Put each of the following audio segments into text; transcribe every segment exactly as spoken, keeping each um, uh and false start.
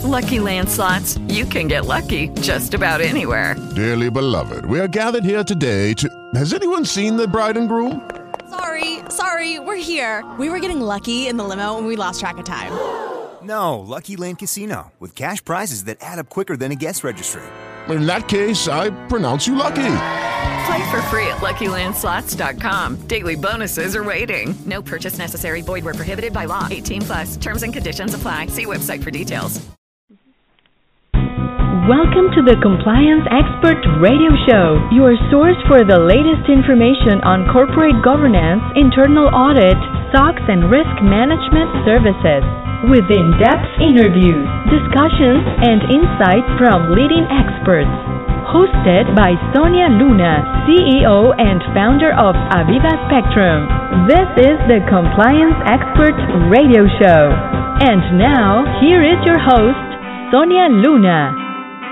Lucky Land Slots, you can get lucky just about anywhere. Dearly beloved, we are gathered here today to... Has anyone seen the bride and groom? Sorry, sorry, we're here. We were getting lucky in the limo and we lost track of time. No, Lucky Land Casino, with cash prizes that add up quicker than a guest registry. In that case, I pronounce you lucky. Play for free at Lucky Land Slots dot com. Daily bonuses are waiting. No purchase necessary. Void where prohibited by law. eighteen plus. Terms and conditions apply. See website for details. Welcome to the Compliance Expert Radio Show, your source for the latest information on corporate governance, internal audit, S O X, and risk management services. With in-depth interviews, discussions, and insights from leading experts. Hosted by Sonia Luna, C E O and founder of Aviva Spectrum. This is the Compliance Expert Radio Show. And now, here is your host, Sonia Luna.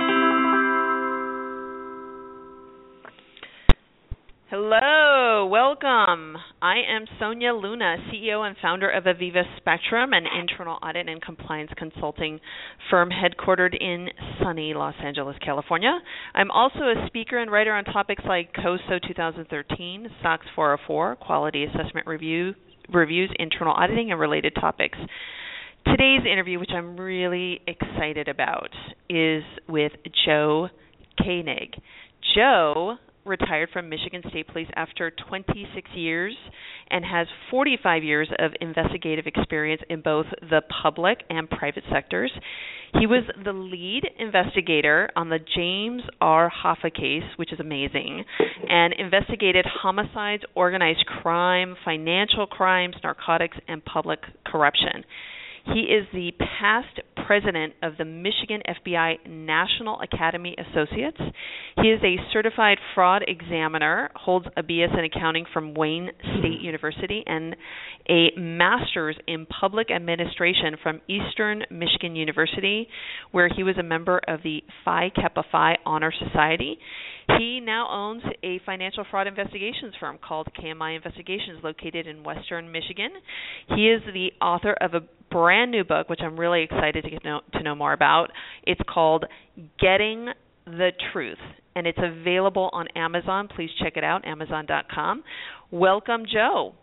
Hello, welcome. I am Sonia Luna, C E O and founder of Aviva Spectrum, an internal audit and compliance consulting firm headquartered in sunny Los Angeles, California. I'm also a speaker and writer on topics like C O S O twenty thirteen, S O X four oh four, quality assessment review, reviews, internal auditing, and related topics. Today's interview, which I'm really excited about, is with Joe Koenig. Joe retired from Michigan State Police after twenty-six years and has forty-five years of investigative experience in both the public and private sectors. He was the lead investigator on the James R. Hoffa case, which is amazing, and investigated homicides, organized crime, financial crimes, narcotics, and public corruption. He is the past president of the Michigan F B I National Academy Associates. He is a certified fraud examiner, holds a B S in accounting from Wayne State University, and a master's in public administration from Eastern Michigan University, where he was a member of the Phi Kappa Phi Honor Society. He now owns a financial fraud investigations firm called K M I Investigations, located in Western Michigan. He is the author of a brand new book, which I'm really excited to get know, to know more about. It's called Getting the Truth, and it's available on Amazon. Please check it out, amazon dot com. Welcome, Joe.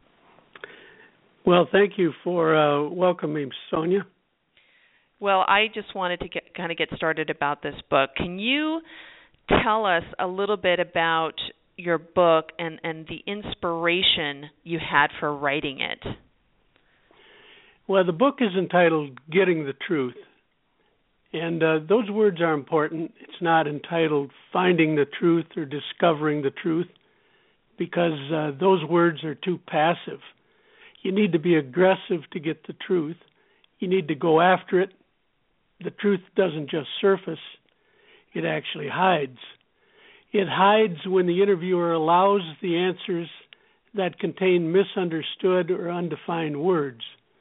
Well, thank you for uh, welcoming, Sonia. Well, I just wanted to get, kind of get started about this book. Can you tell us a little bit about your book and, and the inspiration you had for writing it? Well, the book is entitled Getting the Truth, and uh, those words are important. It's not entitled Finding the Truth or Discovering the Truth, because uh, those words are too passive. You need to be aggressive to get the truth. You need to go after it. The truth doesn't just surface. It actually hides. It hides when the interviewer allows the answers that contain misunderstood or undefined words.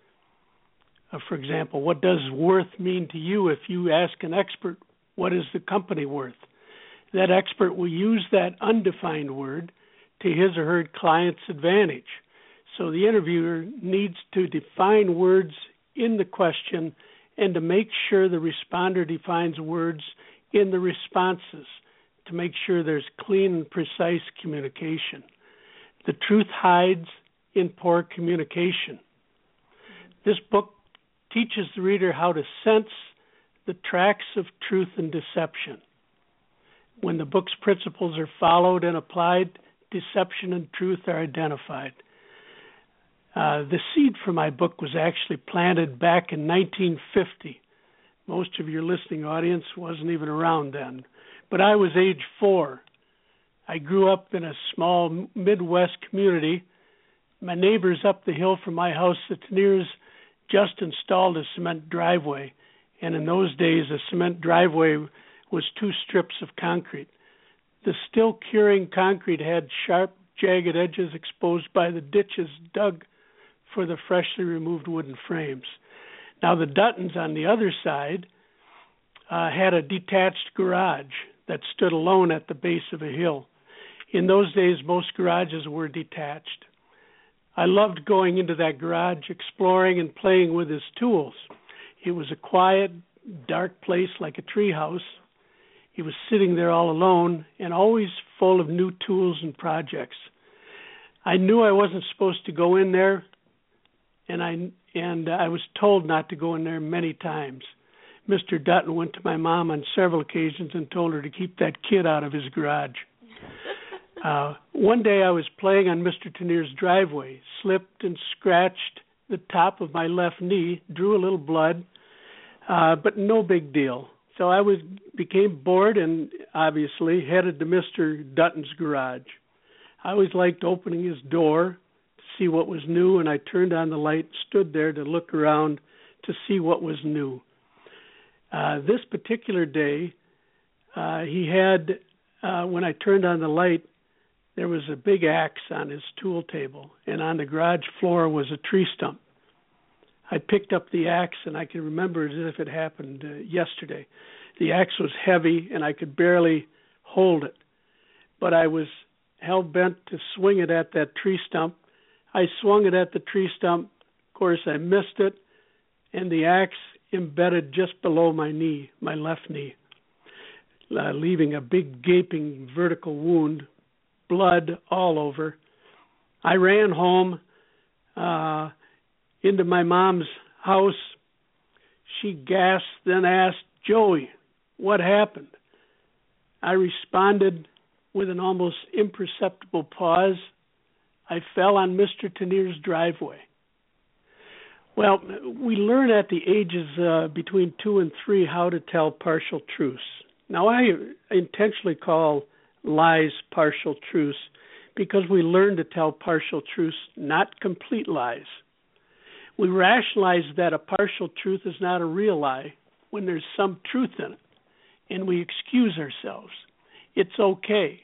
Uh, for example, what does worth mean to you if you ask an expert, what is the company worth? That expert will use that undefined word to his or her client's advantage. So the interviewer needs to define words in the question and to make sure the responder defines words in the responses to make sure there's clean and precise communication. The truth hides in poor communication. This book teaches the reader how to sense the tracks of truth and deception. When the book's principles are followed and applied, deception and truth are identified. Uh, the seed for my book was actually planted back in nineteen fifty. Most of your listening audience wasn't even around then. But I was age four. I grew up in a small Midwest community. My neighbors up the hill from my house, the Teniers, just installed a cement driveway. And in those days, a cement driveway was two strips of concrete. The still curing concrete had sharp, jagged edges exposed by the ditches dug for the freshly removed wooden frames. Now, the Duttons on the other side uh, had a detached garage that stood alone at the base of a hill. In those days, most garages were detached. I loved going into that garage, exploring and playing with his tools. It was a quiet, dark place like a treehouse. He was sitting there all alone and always full of new tools and projects. I knew I wasn't supposed to go in there, and I and I was told not to go in there many times. Mister Dutton went to my mom on several occasions and told her to keep that kid out of his garage. Uh, one day I was playing on Mister Tennier's driveway, slipped and scratched the top of my left knee, drew a little blood, uh, but no big deal. So I was became bored and obviously headed to Mister Dutton's garage. I always liked opening his door to see what was new, and I turned on the light, stood there to look around to see what was new. Uh, this particular day, uh, he had, uh, when I turned on the light, there was a big axe on his tool table, and on the garage floor was a tree stump. I picked up the axe, and I can remember it as if it happened uh, yesterday. The axe was heavy, and I could barely hold it. But I was hell-bent to swing it at that tree stump. I swung it at the tree stump. Of course, I missed it, and the axe embedded just below my knee, my left knee, uh, leaving a big gaping vertical wound, blood all over. I ran home uh, into my mom's house. She gasped, then asked, "Joey, what happened?" I responded with an almost imperceptible pause. I fell on Mister Tennier's driveway. Well, we learn at the ages uh, between two and three how to tell partial truths. Now, I intentionally call lies partial truths because we learn to tell partial truths, not complete lies. We rationalize that a partial truth is not a real lie when there's some truth in it, and we excuse ourselves. It's okay.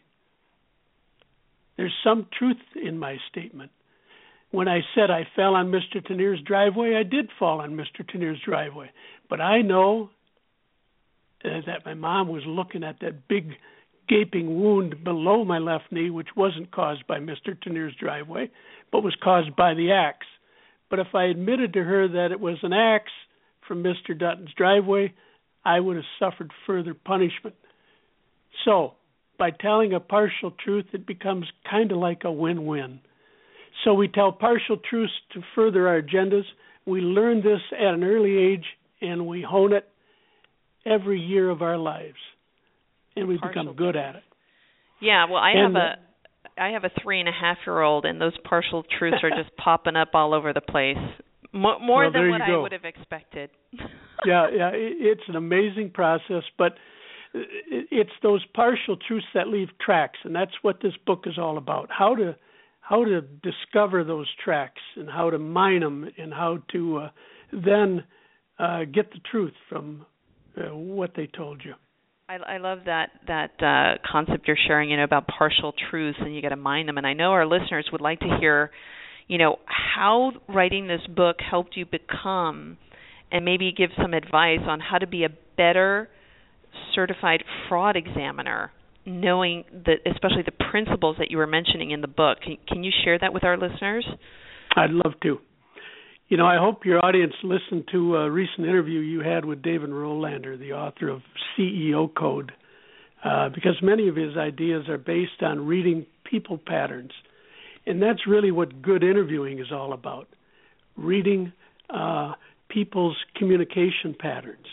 There's some truth in my statement. When I said I fell on Mister Tennier's driveway, I did fall on Mister Tennier's driveway. But I know uh, that my mom was looking at that big gaping wound below my left knee, which wasn't caused by Mister Tennier's driveway, but was caused by the axe. But if I admitted to her that it was an axe from Mister Dutton's driveway, I would have suffered further punishment. So, by telling a partial truth, it becomes kind of like a win-win. So we tell partial truths to further our agendas. We learn this at an early age, and we hone it every year of our lives, and we partial become good at it. Yeah, well, I and, have a I have a three and a half year old, and those partial truths are just popping up all over the place, more, more well, than what go. I would have expected. yeah, yeah, it's an amazing process, but it's those partial truths that leave tracks, and that's what this book is all about. How to how to discover those tracks and how to mine them and how to uh, then uh, get the truth from uh, what they told you. I, I love that that uh, concept you're sharing, you know, about partial truths, and you got to mine them. And I know our listeners would like to hear, you know, how writing this book helped you become, and maybe give some advice on how to be a better certified fraud examiner, knowing that, especially the principles that you were mentioning in the book. Can, can you share that with our listeners? I'd love to. You know, I hope your audience listened to a recent interview you had with David Rolander, the author of C E O Code, uh, because many of his ideas are based on reading people patterns. And that's really what good interviewing is all about, reading uh, people's communication patterns.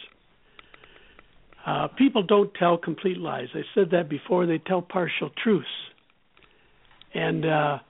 Uh, people don't tell complete lies. I said that before. They tell partial truths. And uh,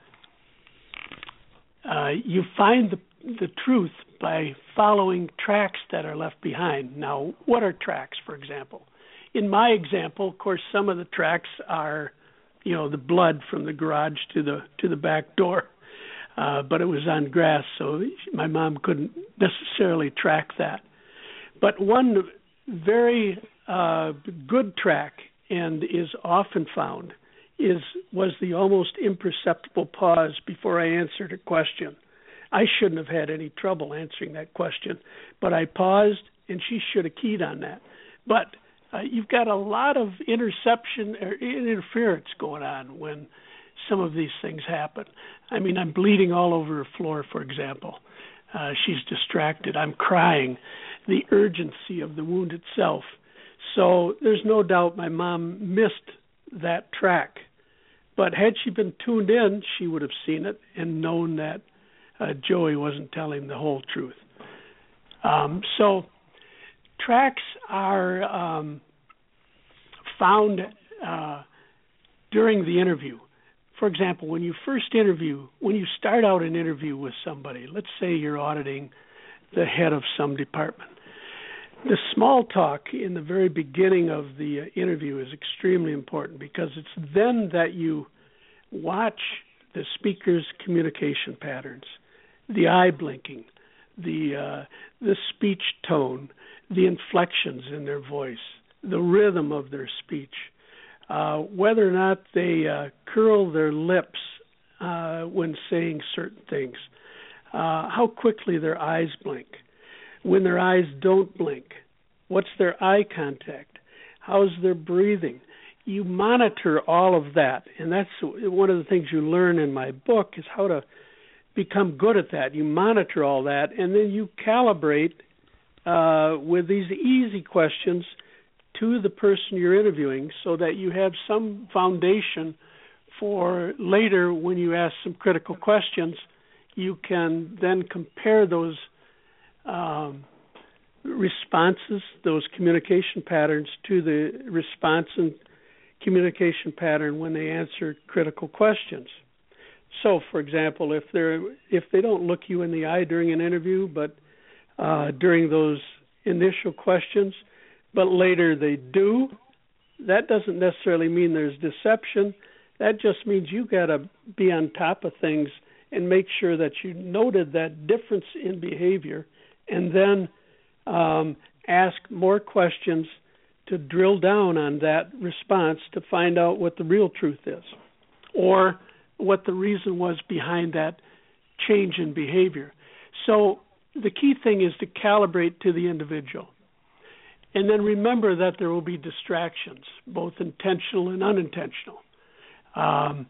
uh, you find the, the truth by following tracks that are left behind. Now, what are tracks, for example? In my example, of course, some of the tracks are, you know, the blood from the garage to the to the back door. Uh, but it was on grass, so my mom couldn't necessarily track that. But one very uh, good track, and is often found, is was the almost imperceptible pause before I answered a question. I shouldn't have had any trouble answering that question, but I paused, and she should have keyed on that. But uh, you've got a lot of interception or interference going on when some of these things happen. I mean, I'm bleeding all over her floor, for example. Uh, she's distracted. I'm crying. the urgency of the wound itself. So there's no doubt my mom missed that track. But had she been tuned in, she would have seen it and known that uh, Joey wasn't telling the whole truth. Um, so tracks are um, found uh, during the interview. For example, when you first interview, when you start out an interview with somebody, let's say you're auditing the head of some department, the small talk in the very beginning of the uh, interview is extremely important because it's then that you watch the speaker's communication patterns, the eye blinking, the uh, the speech tone, the inflections in their voice, the rhythm of their speech, uh, whether or not they uh, curl their lips uh, when saying certain things, uh, how quickly their eyes blink. When their eyes don't blink, what's their eye contact? How's their breathing? You monitor all of that, and that's one of the things you learn in my book is how to become good at that. You monitor all that, and then you calibrate uh, with these easy questions to the person you're interviewing so that you have some foundation for later when you ask some critical questions, you can then compare those Um, responses, those communication patterns to the response and communication pattern when they answer critical questions. So, for example, if they're if they don't look you in the eye during an interview, but uh, during those initial questions, but later they do, that doesn't necessarily mean there's deception. That just means you got to be on top of things and make sure that you noted that difference in behavior, and then um, ask more questions to drill down on that response to find out what the real truth is, or what the reason was behind that change in behavior. So the key thing is to calibrate to the individual. And then remember that there will be distractions, both intentional and unintentional. Um,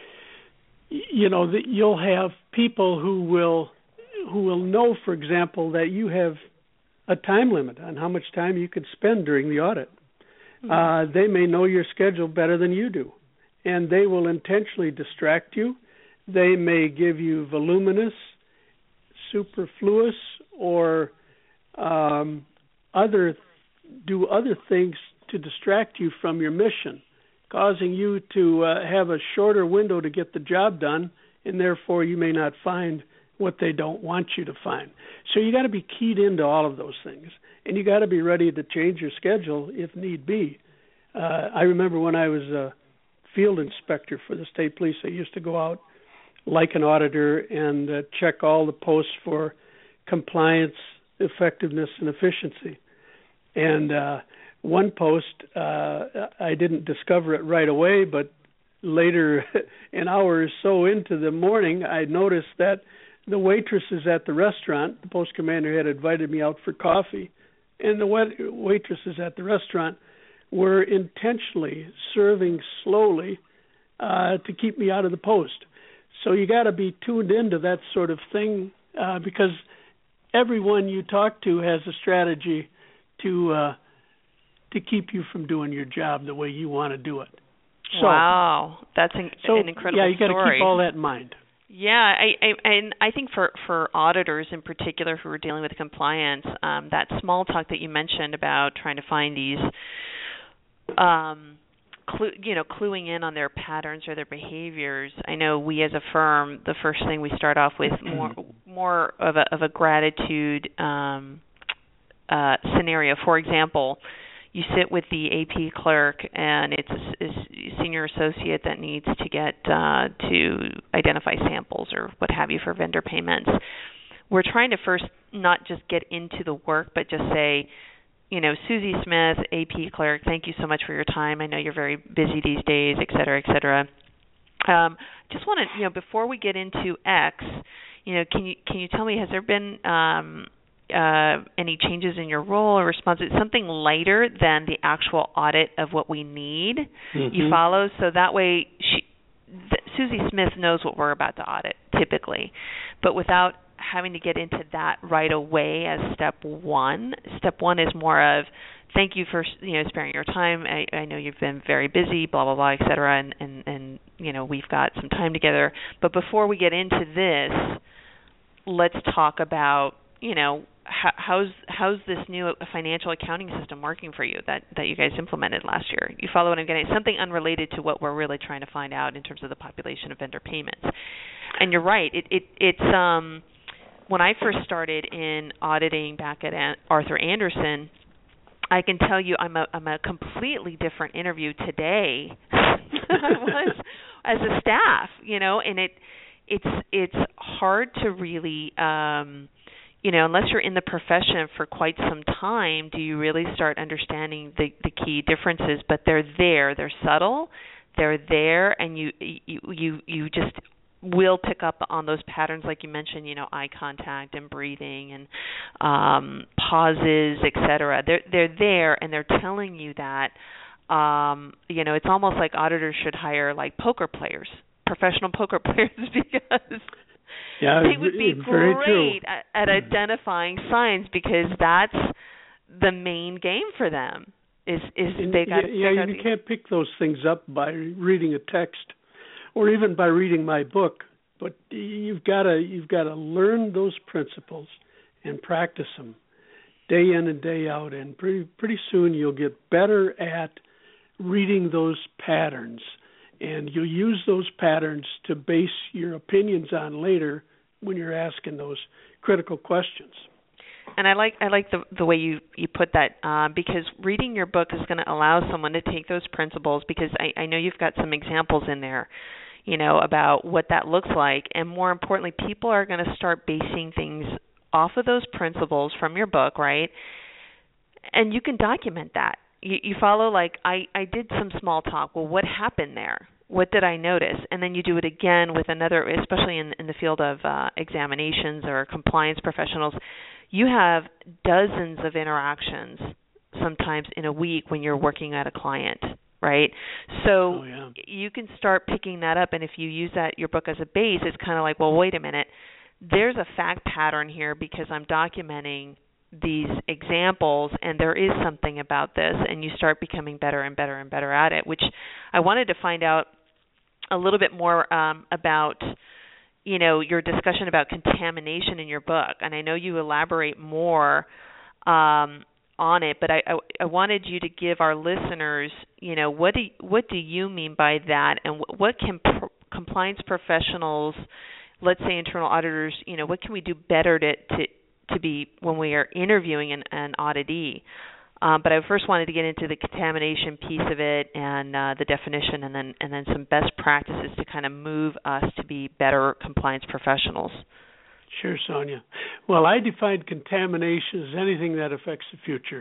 you know, that you'll have people who will who will know, for example, that you have a time limit on how much time you could spend during the audit. Mm-hmm. Uh, they may know your schedule better than you do, and they will intentionally distract you. They may give you voluminous, superfluous, or um, other do other things to distract you from your mission, causing you to uh, have a shorter window to get the job done, and therefore you may not find what they don't want you to find. So you got to be keyed into all of those things, and you got to be ready to change your schedule if need be. Uh, I remember when I was a field inspector for the state police, I used to go out like an auditor and uh, check all the posts for compliance, effectiveness, and efficiency. And uh, one post, uh, I didn't discover it right away, but later, an hour or so into the morning, I noticed that the waitresses at the restaurant, the post commander had invited me out for coffee, and the waitresses at the restaurant were intentionally serving slowly uh, to keep me out of the post. So you got to be tuned into that sort of thing uh, because everyone you talk to has a strategy to uh, to keep you from doing your job the way you want to do it. So, wow, that's an, so, an incredible yeah, you got story. to keep all that in mind. Yeah, I, I, and I think for, for auditors in particular who are dealing with compliance, um, that small talk that you mentioned about trying to find these, um, clue, you know, cluing in on their patterns or their behaviors. I know we as a firm, the first thing we start off with more more of a of a gratitude um, uh, scenario. For example, you sit with the A P clerk, and it's a, a senior associate that needs to get uh, to identify samples or what have you for vendor payments. We're trying to first not just get into the work, but just say, you know, Susie Smith, A P clerk, thank you so much for your time. I know you're very busy these days, et cetera, et cetera. Um, just want to, you know, before we get into X, you know, can you can you tell me, has there been um, Uh, any changes in your role or responsibility, something lighter than the actual audit of what we need mm-hmm. you follow, so that way she, th- Susie Smith knows what we're about to audit typically, but without having to get into that right away as step one. Step one is more of, thank you for, you know, sparing your time. I, I know you've been very busy, blah, blah, blah, et cetera, and, and, and, you know, we've got some time together. But before we get into this, let's talk about, you know, how, how's how's this new financial accounting system working for you that, that you guys implemented last year? You follow what I'm getting? Something unrelated to what we're really trying to find out in terms of the population of vendor payments. And you're right. It, it it's um when I first started in auditing back at Arthur Andersen, I can tell you I'm a I'm a completely different interview today than I was as a staff, you know, and it it's it's hard to really um you know, unless you're in the profession for quite some time, do you really start understanding the, the key differences? But they're there, they're subtle, they're there, and you you you you just will pick up on those patterns, like you mentioned, you know, eye contact and breathing and um, pauses, et cetera. They're they're there, and they're telling you that. Um, you know, it's almost like auditors should hire like poker players, professional poker players, because yeah, they would be great at, at identifying signs, because that's the main game for them. Is is and, they got yeah, yeah you the, can't pick those things up by reading a text or even by reading my book, but you've got to you've got to learn those principles and practice them day in and day out, and pretty pretty soon you'll get better at reading those patterns. And you'll use those patterns to base your opinions on later when you're asking those critical questions. And I like I like the the way you, you put that, uh, because reading your book is going to allow someone to take those principles, because I, I know you've got some examples in there, you know, about what that looks like. And more importantly, people are going to start basing things off of those principles from your book, right? And you can document that. You, you follow, like, I, I did some small talk. Well, what happened there? What did I notice? And then you do it again with another, especially in, in the field of uh, examinations or compliance professionals. You have dozens of interactions sometimes in a week when you're working at a client, right? So oh, yeah. you can start picking that up. And if you use that, your book as a base, it's kind of like, well, wait a minute. There's a fact pattern here because I'm documenting these examples, and there is something about this, and you start becoming better and better and better at it, which I wanted to find out a little bit more um, about, you know, your discussion about contamination in your book. And I know you elaborate more um, on it, but I, I, I wanted you to give our listeners, you know, what do what do you mean by that, and what, what can pro- compliance professionals, let's say internal auditors, you know, what can we do better to, to to be when we are interviewing an, an auditee? Um, but I first wanted to get into the contamination piece of it and uh, the definition, and then and then some best practices to kind of move us to be better compliance professionals. Sure, Sonia. Well, I define contamination as anything that affects the future.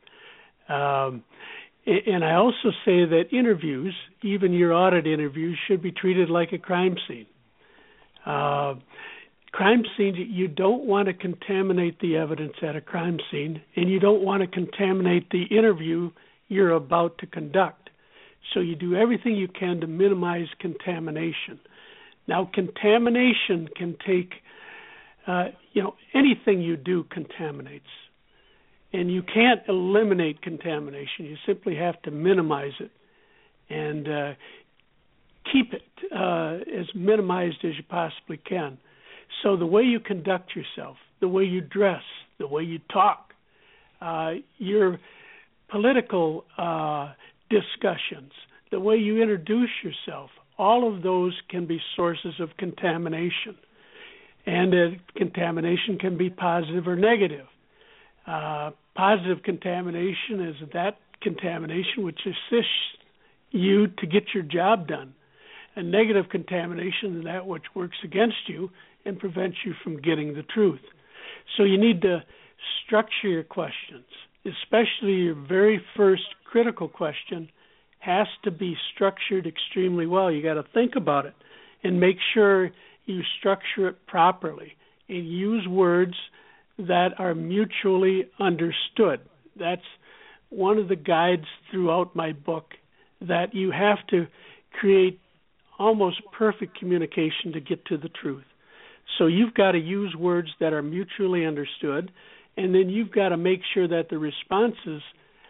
Um, and I also say that interviews, even your audit interviews, should be treated like a crime scene. Uh, Crime scene, you don't want to contaminate the evidence at a crime scene, and you don't want to contaminate the interview you're about to conduct. So you do everything you can to minimize contamination. Now, contamination can take, uh, you know, anything you do contaminates. And you can't eliminate contamination. You simply have to minimize it and uh, keep it uh, as minimized as you possibly can. So the way you conduct yourself, the way you dress, the way you talk, uh, your political uh, discussions, the way you introduce yourself, all of those can be sources of contamination. And uh, contamination can be positive or negative. Uh, positive contamination is that contamination which assists you to get your job done. And negative contamination is that which works against you and prevents you from getting the truth. So you need to structure your questions, especially your very first critical question has to be structured extremely well. You got to think about it and make sure you structure it properly and use words that are mutually understood. That's one of the guides throughout my book, that you have to create almost perfect communication to get to the truth. So you've got to use words that are mutually understood, and then you've got to make sure that the responses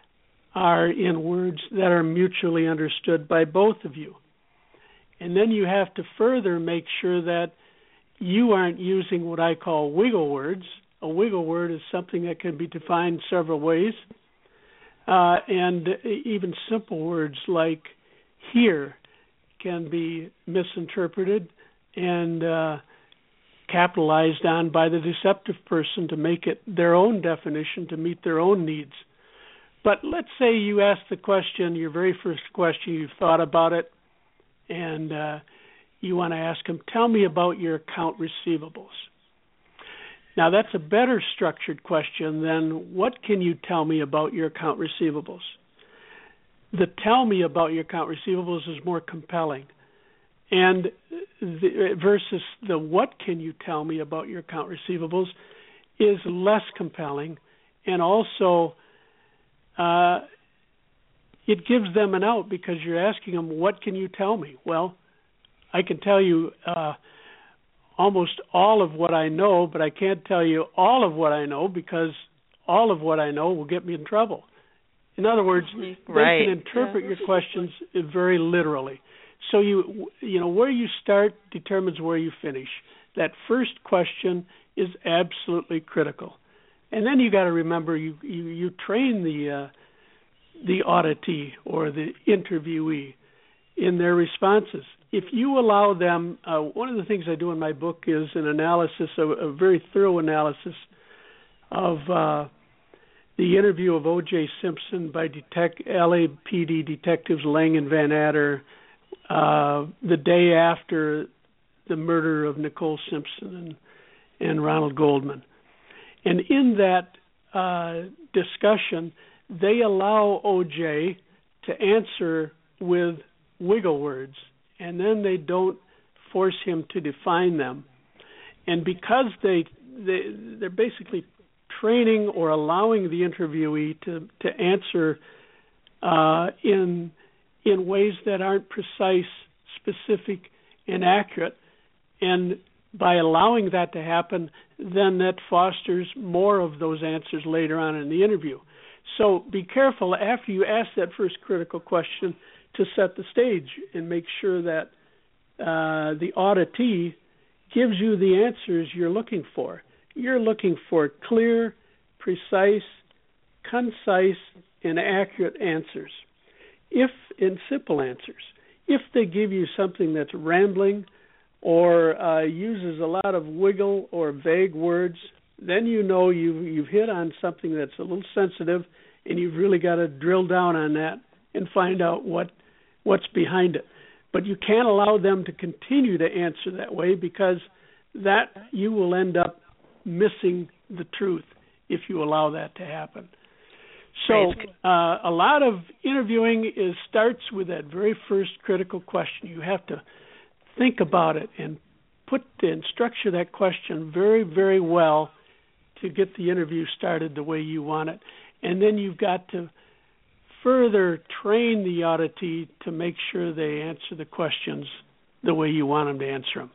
are in words that are mutually understood by both of you. And then you have to further make sure that you aren't using what I call wiggle words. A wiggle word is something that can be defined several ways. Uh, and even simple words like here can be misinterpreted and uh, capitalized on by the deceptive person to make it their own definition to meet their own needs. But let's say you ask the question, your very first question, you've thought about it, and uh, you want to ask them, tell me about your account receivables. Now, that's a better structured question than what can you tell me about your account receivables? The tell me about your account receivables is more compelling, and the, versus the what can you tell me about your account receivables is less compelling, and also uh, it gives them an out because you're asking them, what can you tell me? Well, I can tell you uh, almost all of what I know, but I can't tell you all of what I know because all of what I know will get me in trouble. In other words, right. They can interpret yeah. your questions very literally. So you you know where you start determines where you finish. That first question is absolutely critical, and then you got to remember you, you you train the uh, the auditee or the interviewee in their responses. If you allow them, uh, one of the things I do in my book is an analysis, a, a very thorough analysis of uh, the interview of O J Simpson by detect, L A P D detectives Lang and Van Adder uh, the day after the murder of Nicole Simpson and, and Ronald Goldman. And in that uh, discussion, they allow O J to answer with wiggle words, and then they don't force him to define them. And because they, they they're basically training or allowing the interviewee to, to answer uh, in in ways that aren't precise, specific, and accurate, and by allowing that to happen, then that fosters more of those answers later on in the interview. So be careful after you ask that first critical question to set the stage and make sure that uh, the auditee gives you the answers you're looking for. You're looking for clear, precise, concise, and accurate answers. If, in simple answers, if they give you something that's rambling or uh, uses a lot of wiggle or vague words, then you know you've, you've hit on something that's a little sensitive, and you've really got to drill down on that and find out what what's behind it. But you can't allow them to continue to answer that way because that you will end up missing the truth if you allow that to happen. So uh, a lot of interviewing is starts with that very first critical question. You have to think about it and put and structure that question very, very well to get the interview started the way you want it. And then you've got to further train the auditee to make sure they answer the questions the way you want them to answer them.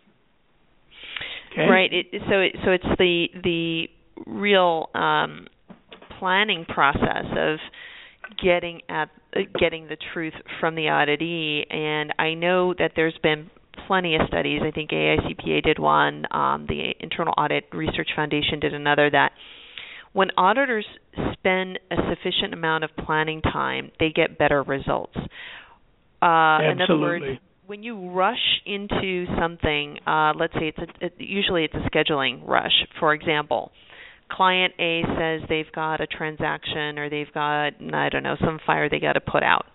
Okay? Right. It, so, it, so it's the the real um, planning process of getting at uh, getting the truth from the auditee. And I know that there's been plenty of studies. I think A I C P A did one. Um, the Internal Audit Research Foundation did another. That when auditors spend a sufficient amount of planning time, they get better results. Uh, Absolutely. In other words, when you rush into something, uh, let's say it's a, it, usually it's a scheduling rush. For example, client A says they've got a transaction or they've got, I don't know, some fire they got to put out.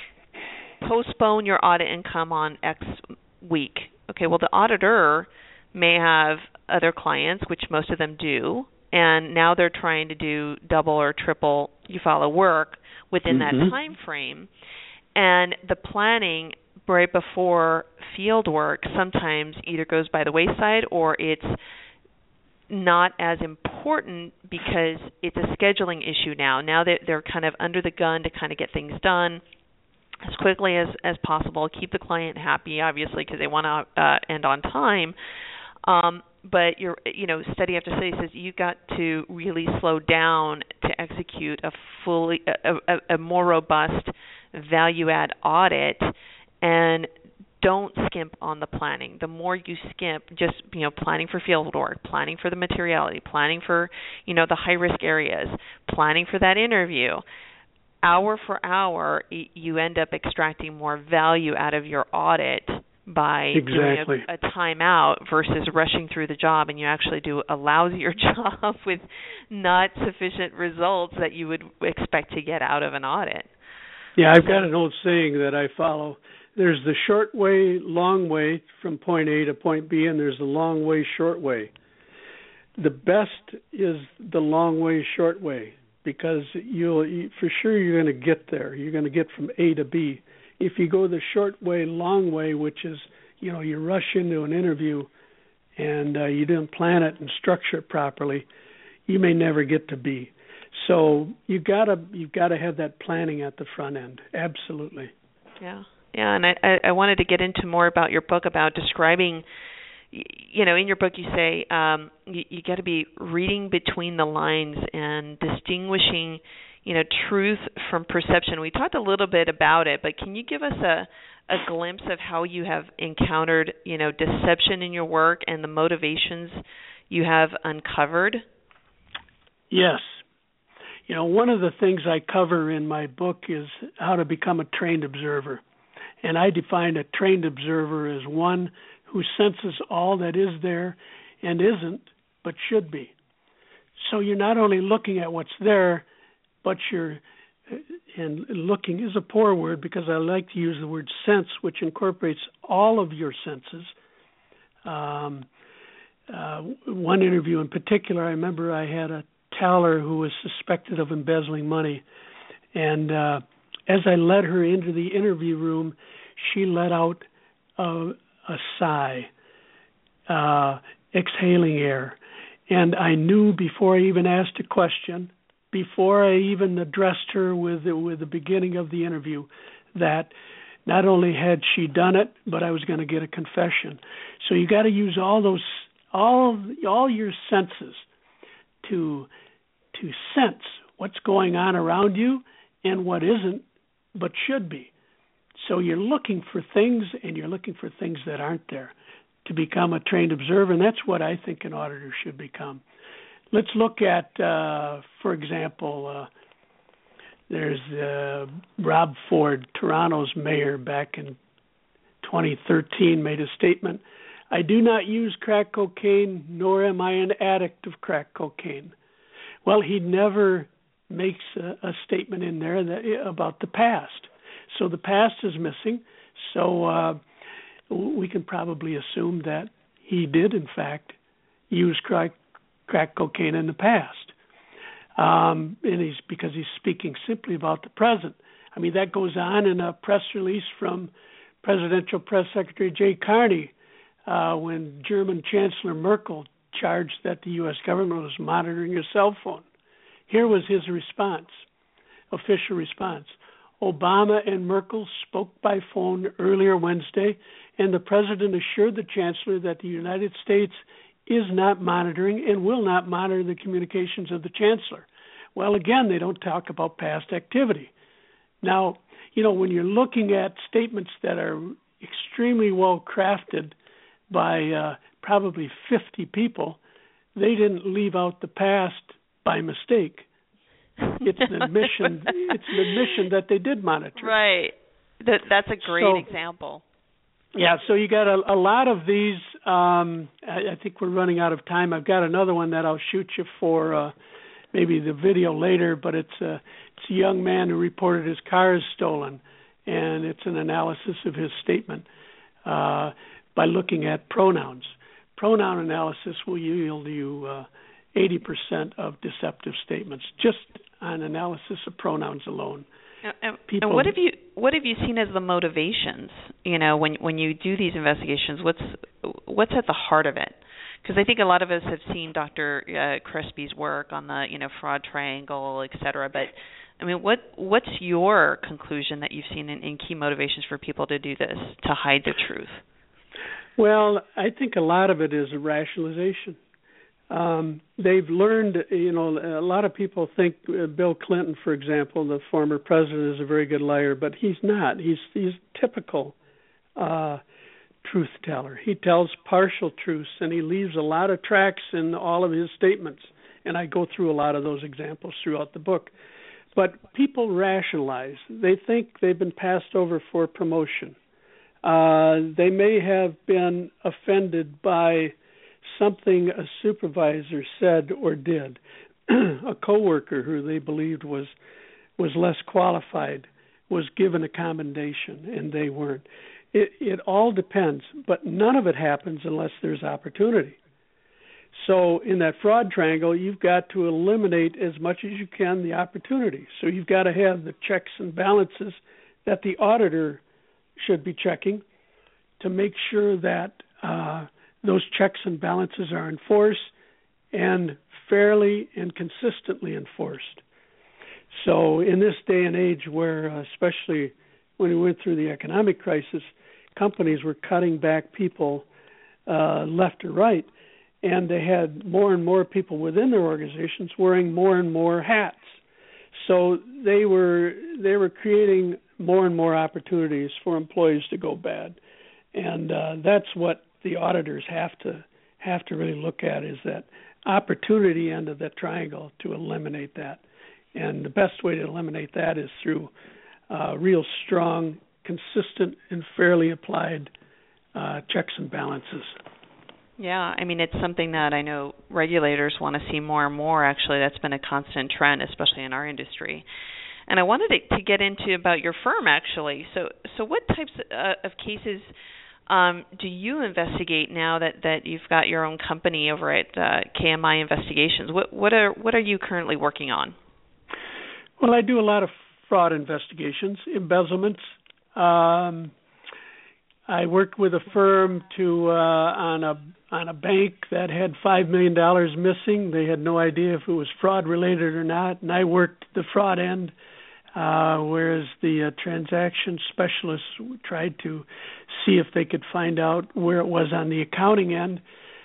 Postpone your audit income on X week. Okay, well, the auditor may have other clients, which most of them do, and now they're trying to do double or triple you follow work within mm-hmm. that time frame. And the planning right before field work sometimes either goes by the wayside or it's not as important because it's a scheduling issue now. Now that they're kind of under the gun to kind of get things done as quickly as, as possible, keep the client happy, obviously, because they want to uh, end on time. Um, but you're, you know, study after study says you got to really slow down to execute a fully, a, a, a more robust value-add audit, and don't skimp on the planning. The more you skimp, just, you know, planning for field work, planning for the materiality, planning for, you know, the high-risk areas, planning for that interview, hour for hour, you end up extracting more value out of your audit by exactly. doing a, a timeout versus rushing through the job, and you actually do a lousier job with not sufficient results that you would expect to get out of an audit. Yeah, I've got an old saying that I follow. There's the short way, long way from point A to point B, and there's the long way, short way. The best is the long way, short way, because you'll you, for sure you're going to get there. You're going to get from A to B. If you go the short way, long way, which is, you know, you rush into an interview and uh, you didn't plan it and structure it properly, you may never get to B. So you gotta you've got to have that planning at the front end. Absolutely. Yeah, yeah, and I, I wanted to get into more about your book, about describing. You know, in your book you say um, you, you got to be reading between the lines and distinguishing, you know, truth from perception. We talked a little bit about it, but can you give us a, a glimpse of how you have encountered, you know, deception in your work and the motivations you have uncovered? Yes. You know, one of the things I cover in my book is how to become a trained observer. And I define a trained observer as one who senses all that is there and isn't, but should be. So you're not only looking at what's there, but you're, and looking is a poor word because I like to use the word sense, which incorporates all of your senses. Um, uh, one interview in particular, I remember I had a teller who was suspected of embezzling money, and uh, as I led her into the interview room, she let out a, a sigh, uh, exhaling air, and I knew before I even asked a question, before I even addressed her with with the beginning of the interview, that not only had she done it, but I was going to get a confession. So you got to use all those all all your senses to to sense what's going on around you and what isn't, but should be. So you're looking for things, and you're looking for things that aren't there to become a trained observer, and that's what I think an auditor should become. Let's look at, uh, for example, uh, there's uh, Rob Ford, Toronto's mayor, back in twenty thirteen, made a statement, "I do not use crack cocaine, nor am I an addict of crack cocaine." Well, he never makes a, a statement in there that, about the past. So the past is missing. So uh, we can probably assume that he did, in fact, use crack, crack cocaine in the past. Um, and he's because he's speaking simply about the present. I mean, that goes on in a press release from Presidential Press Secretary Jay Carney uh, when German Chancellor Merkel charged that the U S government was monitoring his cell phone. Here was his response, official response. Obama and Merkel spoke by phone earlier Wednesday, and the president assured the chancellor that the United States is not monitoring and will not monitor the communications of the chancellor. Well, again, they don't talk about past activity. Now, you know, when you're looking at statements that are extremely well crafted by uh, probably fifty people, they didn't leave out the past by mistake. It's an admission. It's an admission that they did monitor. Right. That that's a great so, example. Yeah. So you got a, a lot of these. Um, I, I think we're running out of time. I've got another one that I'll shoot you for uh, maybe the video later. But it's a it's a young man who reported his car is stolen, and it's an analysis of his statement uh, by looking at pronouns. Pronoun analysis will yield you uh, eighty percent of deceptive statements, just on analysis of pronouns alone. And, and what have you what have you seen as the motivations? You know, when when you do these investigations, what's what's at the heart of it? Because I think a lot of us have seen Doctor Uh, Crespi's work on the you know fraud triangle, et cetera. But I mean, what what's your conclusion that you've seen in, in key motivations for people to do this, to hide the truth? Well, I think a lot of it is a rationalization. Um, they've learned, you know, a lot of people think uh, Bill Clinton, for example, the former president, is a very good liar, but he's not. He's he's typical uh, truth teller. He tells partial truths, and he leaves a lot of tracks in all of his statements. And I go through a lot of those examples throughout the book. But people rationalize. They think they've been passed over for promotion. Uh, they may have been offended by something a supervisor said or did. A coworker who they believed was was less qualified was given a commendation, and they weren't. It, it all depends, but none of it happens unless there's opportunity. So in that fraud triangle, you've got to eliminate as much as you can the opportunity. So you've got to have the checks and balances that the auditor should be checking to make sure that uh, those checks and balances are enforced and fairly and consistently enforced. So in this day and age where, uh, especially when we went through the economic crisis, companies were cutting back people uh, left or right, and they had more and more people within their organizations wearing more and more hats. So they were they were creating more and more opportunities for employees to go bad, and uh, that's what the auditors have to have to really look at, is that opportunity end of that triangle to eliminate that. And the best way to eliminate that is through uh, real strong, consistent, and fairly applied uh, checks and balances. Yeah, I mean, it's something that I know regulators want to see more and more. Actually, that's been a constant trend, especially in our industry. And I wanted to, to get into about your firm, actually. So, so what types uh, of cases um, do you investigate now that, that you've got your own company over at uh, K M I Investigations? What what are what are you currently working on? Well, I do a lot of fraud investigations, embezzlements. Um, I worked with a firm to uh, on a on a bank that had five million dollars missing. They had no idea if it was fraud related or not, and I worked the fraud end, uh, whereas the uh, transaction specialists tried to see if they could find out where it was on the accounting end.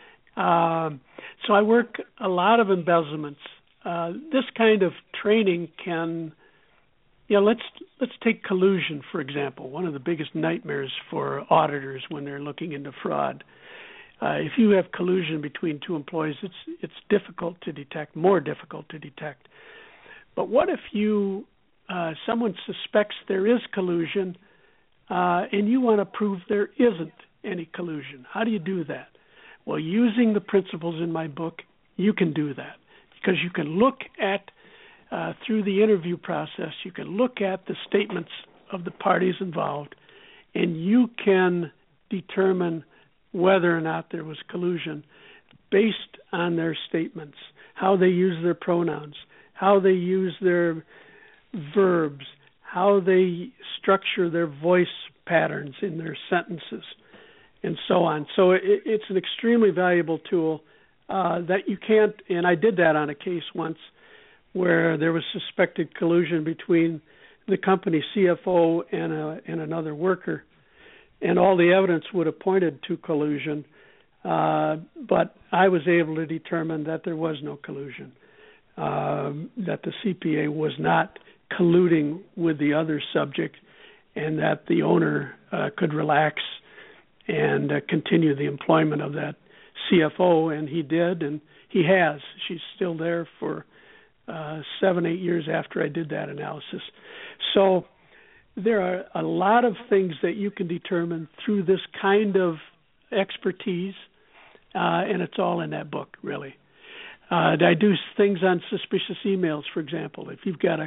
Uh, so I work a lot of embezzlements. Uh, this kind of training can, you know, let's let's take collusion, for example, one of the biggest nightmares for auditors when they're looking into fraud. Uh, if you have collusion between two employees, it's it's difficult to detect, more difficult to detect. But what if you uh, someone suspects there is collusion, uh, and you want to prove there isn't any collusion? How do you do that? Well, using the principles in my book, you can do that, because you can look at uh, through the interview process, you can look at the statements of the parties involved, and you can determine whether or not there was collusion based on their statements, how they use their pronouns, how they use their verbs, how they structure their voice patterns in their sentences, and so on. So it, it's an extremely valuable tool uh, that you can't, and I did that on a case once where there was suspected collusion between the company C F O and, a, and another worker, and all the evidence would have pointed to collusion, uh, but I was able to determine that there was no collusion, uh, that the C P A was not colluding with the other subject, and that the owner uh, could relax and uh, continue the employment of that C F O, and he did, and he has. She's still there for uh, seven, eight years after I did that analysis. So there are a lot of things that you can determine through this kind of expertise, uh, and it's all in that book, really. Uh, I do things on suspicious emails, for example. If you've got a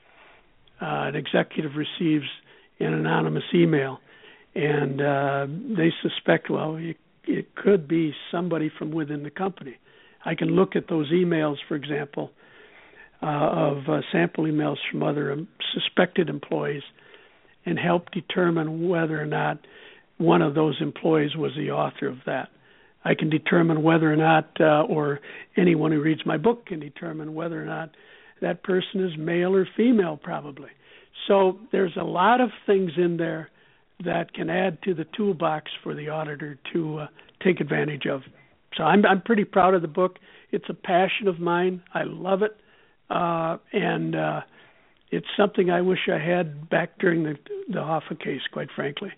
uh, an executive receives an anonymous email, and uh, they suspect, well, it, it could be somebody from within the company. I can look at those emails, for example, uh, of uh, sample emails from other um, suspected employees, and help determine whether or not one of those employees was the author of that. I can determine whether or not, uh, or anyone who reads my book can determine whether or not that person is male or female, probably. So there's a lot of things in there that can add to the toolbox for the auditor to uh, take advantage of. So I'm I'm pretty proud of the book. It's a passion of mine. I love it, uh, and uh, it's something I wish I had back during the the Hoffa case, quite frankly.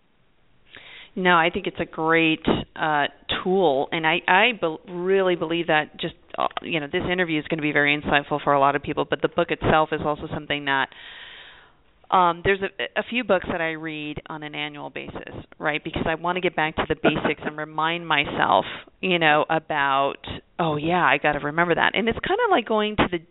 No, I think it's a great uh, tool, and I, I be- really believe that just, uh, you know, this interview is going to be very insightful for a lot of people, but the book itself is also something that um, there's a, a few books that I read on an annual basis, right, because I want to get back to the basics and remind myself, you know, about, oh, yeah, I got to remember that. And it's kind of like going to the,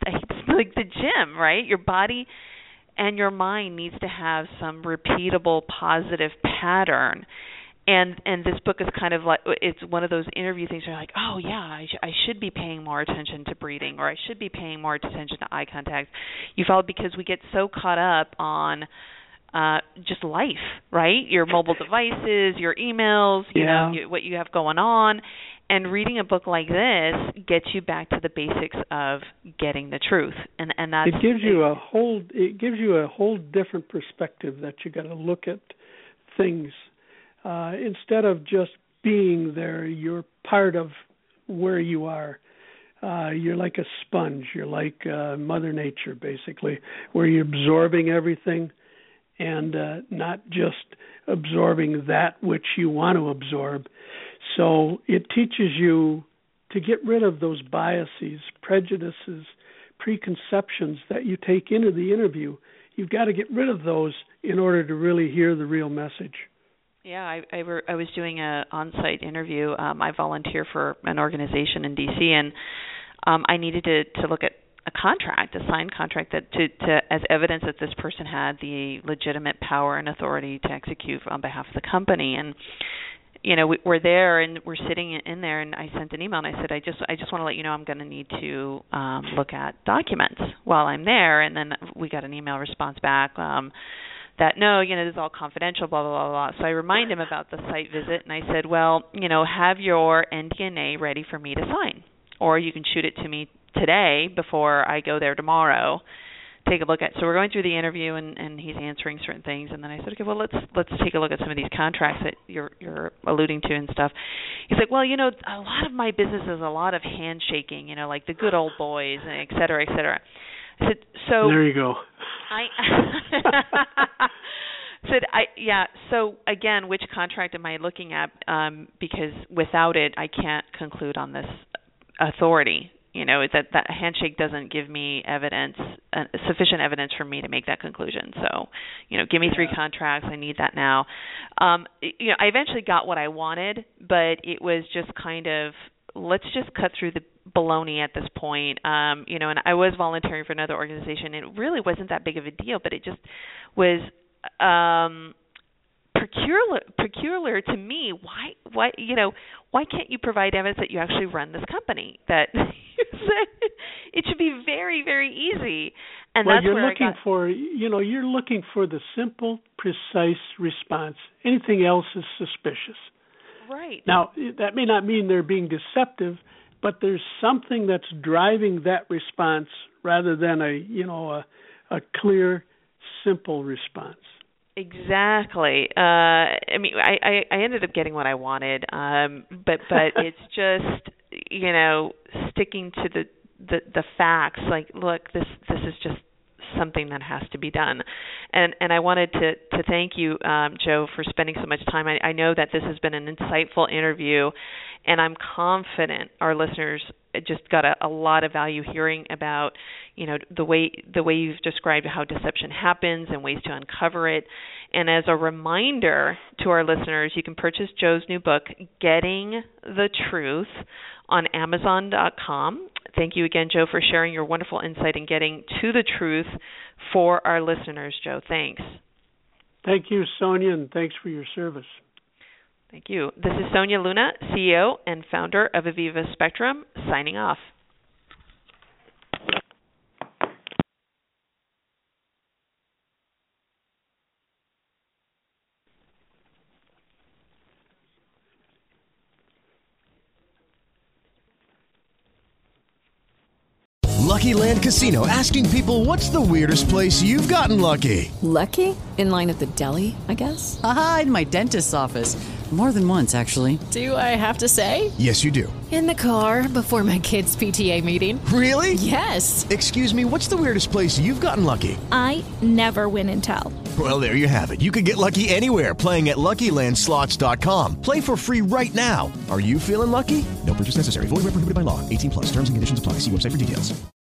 like the gym, right? Your body and your mind needs to have some repeatable positive pattern. And and this book is kind of like, it's one of those interview things where you're like, oh, yeah, I, sh- I should be paying more attention to breathing, or I should be paying more attention to eye contact. You follow, because we get so caught up on uh, just life, right? Your mobile devices, your emails, you yeah. know, you, what you have going on. And reading a book like this gets you back to the basics of getting the truth, and and that's it gives you a whole it gives you a whole different perspective that you got to look at things uh, instead of just being there. You're part of where you are. Uh, you're like a sponge. You're like uh, Mother Nature, basically, where you're absorbing everything and uh, not just absorbing that which you want to absorb. So it teaches you to get rid of those biases, prejudices, preconceptions that you take into the interview. You've got to get rid of those in order to really hear the real message. Yeah, I I, were, I was doing a on-site interview. Um, I volunteer for an organization in D C, and um, I needed to, to look at a contract, a signed contract, that to, to as evidence that this person had the legitimate power and authority to execute on behalf of the company. And you know, we, we're there and we're sitting in there, and I sent an email and I said, I just, I just want to let you know I'm going to need to um, look at documents while I'm there. And then we got an email response back um, that no, you know, this is all confidential, blah blah blah blah. So I remind him about the site visit, and I said, well, you know, have your N D A ready for me to sign, or you can shoot it to me today before I go there tomorrow. Take a look at. So we're going through the interview, and, and he's answering certain things, and then I said, okay, well, let's let's take a look at some of these contracts that you're you're alluding to and stuff. He's like, well, you know, a lot of my business is a lot of handshaking, you know, like the good old boys, and et cetera, et cetera. I said, so there you go. I said, I yeah. So again, which contract am I looking at? Um, because without it, I can't conclude on this authority. You know, that that handshake doesn't give me evidence, uh, sufficient evidence for me to make that conclusion. So, you know, give me three contracts. I need that now. Um, you know, I eventually got what I wanted, but it was just kind of, let's just cut through the baloney at this point. Um, you know, and I was volunteering for another organization, and it really wasn't that big of a deal, but it just was um, peculiar, peculiar to me. Why, why, you know, why can't you provide evidence that you actually run this company? That it should be very, very easy. And well, that's you're where looking I got, for, you know, you're looking for the simple, precise response. Anything else is suspicious. Right. Now, that may not mean they're being deceptive, but there's something that's driving that response rather than a, you know, a, a clear, simple response. Exactly. Uh, I mean, I, I, I ended up getting what I wanted, um, but but it's just, you know, sticking to the, the, the facts. Like, look, this this is just something that has to be done. And and I wanted to, to thank you, um, Joe, for spending so much time. I, I know that this has been an insightful interview, and I'm confident our listeners just got a, a lot of value hearing about, you know, the way the way you've described how deception happens and ways to uncover it. And as a reminder to our listeners, you can purchase Joe's new book, Getting the Truth, on Amazon dot com. Thank you again, Joe, for sharing your wonderful insight in getting to the truth for our listeners, Joe. Thanks. Thank you, Sonia, and thanks for your service. Thank you. This is Sonia Luna, C E O and founder of Aviva Spectrum, signing off. Lucky Land Casino, asking people, what's the weirdest place you've gotten lucky? Lucky? In line at the deli, I guess? Aha, in my dentist's office. More than once, actually. Do I have to say? Yes, you do. In the car before my kids' P T A meeting. Really? Yes. Excuse me, what's the weirdest place you've gotten lucky? I never win and tell. Well, there you have it. You can get lucky anywhere, playing at Lucky Land Slots dot com. Play for free right now. Are you feeling lucky? No purchase necessary. Void where prohibited by law. eighteen plus. Terms and conditions apply. See website for details.